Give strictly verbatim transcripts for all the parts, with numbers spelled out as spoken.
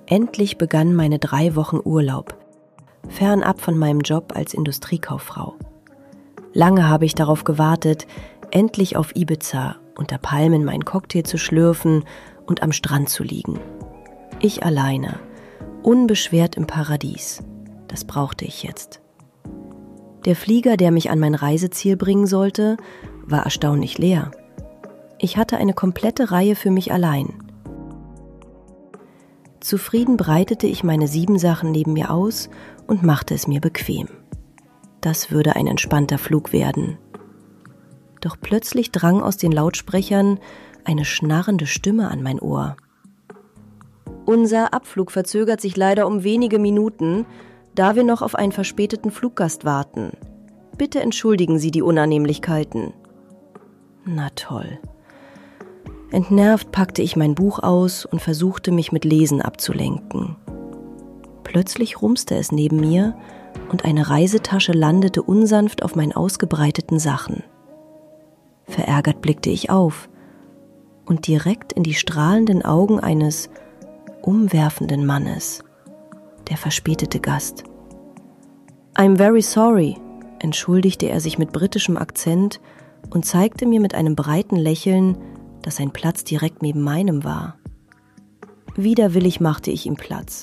Endlich begann meine drei Wochen Urlaub, fernab von meinem Job als Industriekauffrau. Lange habe ich darauf gewartet, endlich auf Ibiza unter Palmen meinen Cocktail zu schlürfen und am Strand zu liegen. Ich alleine, unbeschwert im Paradies. Das brauchte ich jetzt. Der Flieger, der mich an mein Reiseziel bringen sollte, war erstaunlich leer. Ich hatte eine komplette Reihe für mich allein. Zufrieden breitete ich meine Siebensachen neben mir aus und machte es mir bequem. Das würde ein entspannter Flug werden. Doch plötzlich drang aus den Lautsprechern eine schnarrende Stimme an mein Ohr. Unser Abflug verzögert sich leider um wenige Minuten, da wir noch auf einen verspäteten Fluggast warten. Bitte entschuldigen Sie die Unannehmlichkeiten. Na toll. Entnervt packte ich mein Buch aus und versuchte, mich mit Lesen abzulenken. Plötzlich rumste es neben mir und eine Reisetasche landete unsanft auf meinen ausgebreiteten Sachen. Verärgert blickte ich auf und direkt in die strahlenden Augen eines umwerfenden Mannes, der verspätete Gast. I'm very sorry, entschuldigte er sich mit britischem Akzent und zeigte mir mit einem breiten Lächeln, dass sein Platz direkt neben meinem war. Widerwillig machte ich ihm Platz.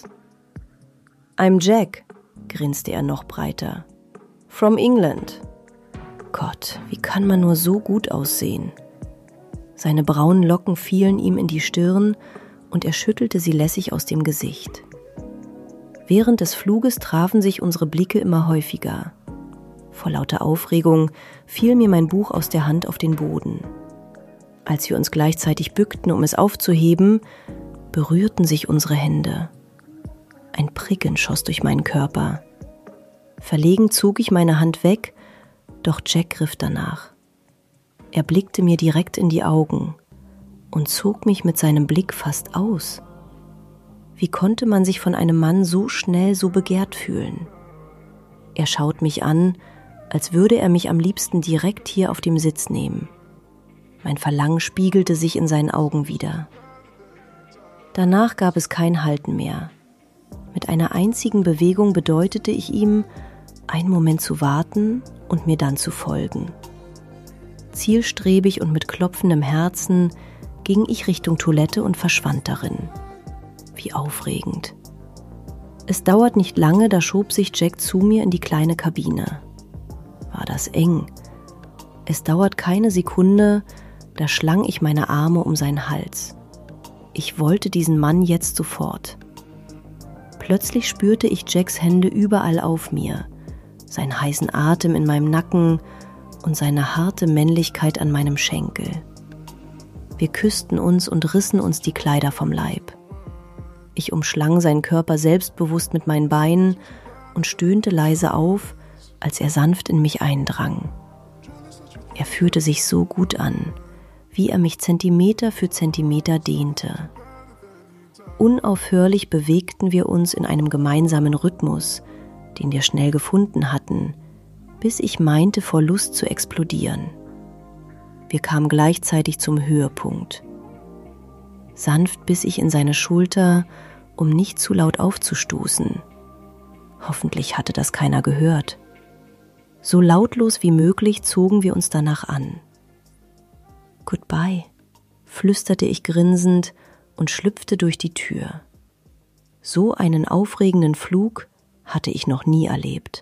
I'm Jack, grinste er noch breiter. From England. Gott, wie kann man nur so gut aussehen? Seine braunen Locken fielen ihm in die Stirn und er schüttelte sie lässig aus dem Gesicht. Während des Fluges trafen sich unsere Blicke immer häufiger. Vor lauter Aufregung fiel mir mein Buch aus der Hand auf den Boden. Als wir uns gleichzeitig bückten, um es aufzuheben, berührten sich unsere Hände. Ein Pricken schoss durch meinen Körper. Verlegen zog ich meine Hand weg, doch Jack griff danach. Er blickte mir direkt in die Augen und zog mich mit seinem Blick fast aus. Wie konnte man sich von einem Mann so schnell so begehrt fühlen? Er schaut mich an, als würde er mich am liebsten direkt hier auf dem Sitz nehmen. Mein Verlangen spiegelte sich in seinen Augen wider. Danach gab es kein Halten mehr. Mit einer einzigen Bewegung bedeutete ich ihm, einen Moment zu warten und mir dann zu folgen. Zielstrebig und mit klopfendem Herzen ging ich Richtung Toilette und verschwand darin. Wie aufregend. Es dauert nicht lange, da schob sich Jack zu mir in die kleine Kabine. War das eng. Es dauert keine Sekunde, da schlang ich meine Arme um seinen Hals. Ich wollte diesen Mann jetzt sofort. Plötzlich spürte ich Jacks Hände überall auf mir, seinen heißen Atem in meinem Nacken und seine harte Männlichkeit an meinem Schenkel. Wir küssten uns und rissen uns die Kleider vom Leib. Ich umschlang seinen Körper selbstbewusst mit meinen Beinen und stöhnte leise auf, als er sanft in mich eindrang. Er fühlte sich so gut an, wie er mich Zentimeter für Zentimeter dehnte. Unaufhörlich bewegten wir uns in einem gemeinsamen Rhythmus, den wir schnell gefunden hatten, bis ich meinte, vor Lust zu explodieren. Wir kamen gleichzeitig zum Höhepunkt. Sanft biss ich in seine Schulter, um nicht zu laut aufzustoßen. Hoffentlich hatte das keiner gehört. So lautlos wie möglich zogen wir uns danach an. Goodbye, flüsterte ich grinsend und schlüpfte durch die Tür. So einen aufregenden Flug hatte ich noch nie erlebt.